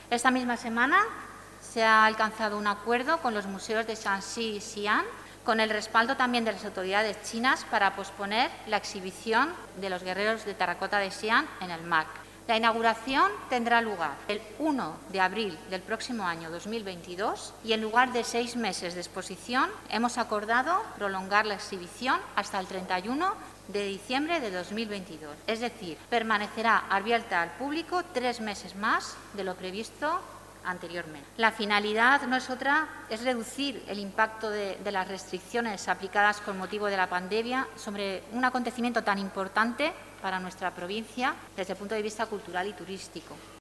Esta misma semana se ha alcanzado un acuerdo con los museos de Shanxi y Xi'an, con el respaldo también de las autoridades chinas para posponer la exhibición de los guerreros de terracota de Xi'an en el MAC. La inauguración tendrá lugar el 1 de abril del próximo año 2022 y en lugar de 6 meses de exposición hemos acordado prolongar la exhibición hasta el 31 de diciembre de 2022. Es decir, permanecerá abierta al público 3 meses más de lo previsto anteriormente. La finalidad no es otra, es reducir el impacto de las restricciones aplicadas con motivo de la pandemia sobre un acontecimiento tan importante para nuestra provincia desde el punto de vista cultural y turístico.